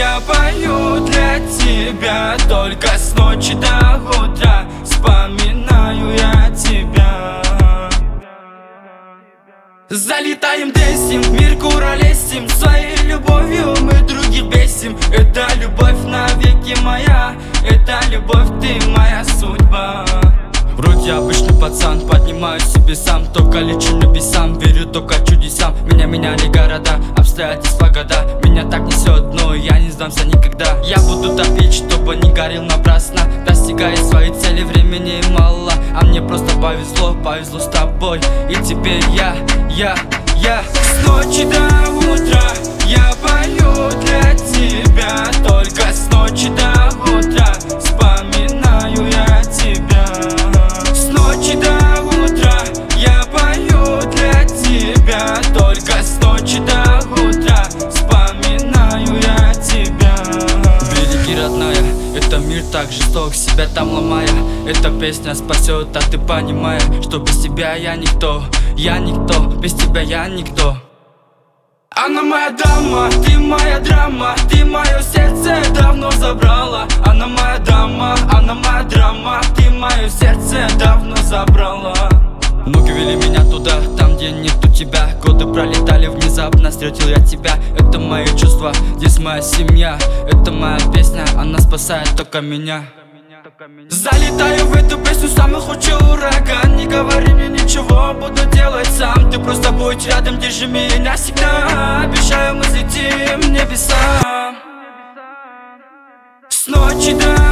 я пою для тебя. Только с ночи до утра вспоминаю я тебя. Залетаем, десим, в мир куролесим, своей любовью мы других бесим. Это любовь навеки моя, это любовь, ты моя судьба. Вроде обычный пацан, поднимаю себе сам, только лечу небесам, верю только чудесам. Меня меняли города, обстоятельства, года. Меня так несет, но я не сдамся никогда. Я буду топить, чтобы не горел напрасно. Достигая своей цели, времени мало, а мне просто повезло, повезло с тобой. И теперь я с ночи до утра я пою для тебя. Только с ночи до утра вспоминаю я тебя. С ночи до утра я пою для тебя. Только с ночи до утра вспоминаю я тебя. Береги, родная, это мир так жесток, себя там ломая. Эта песня спасет, а ты понимаешь, что без тебя я никто, без тебя я никто. Она моя дама, ты моя драма, ты мое сердце давно забрала. Она моя дама, она моя драма, ты мое сердце давно забрала. Ноги вели меня туда, там где нету тебя. Годы пролетали внезапно, встретил я тебя. Это мои чувства, здесь моя семья. Это моя песня, она спасает только меня. Залетаю в эту песню, самый худший ураган. Не говори мне ничего, буду делать сам. Ты просто будь рядом, держи меня всегда. Обещаю, мы взлетим в небеса. С ночи до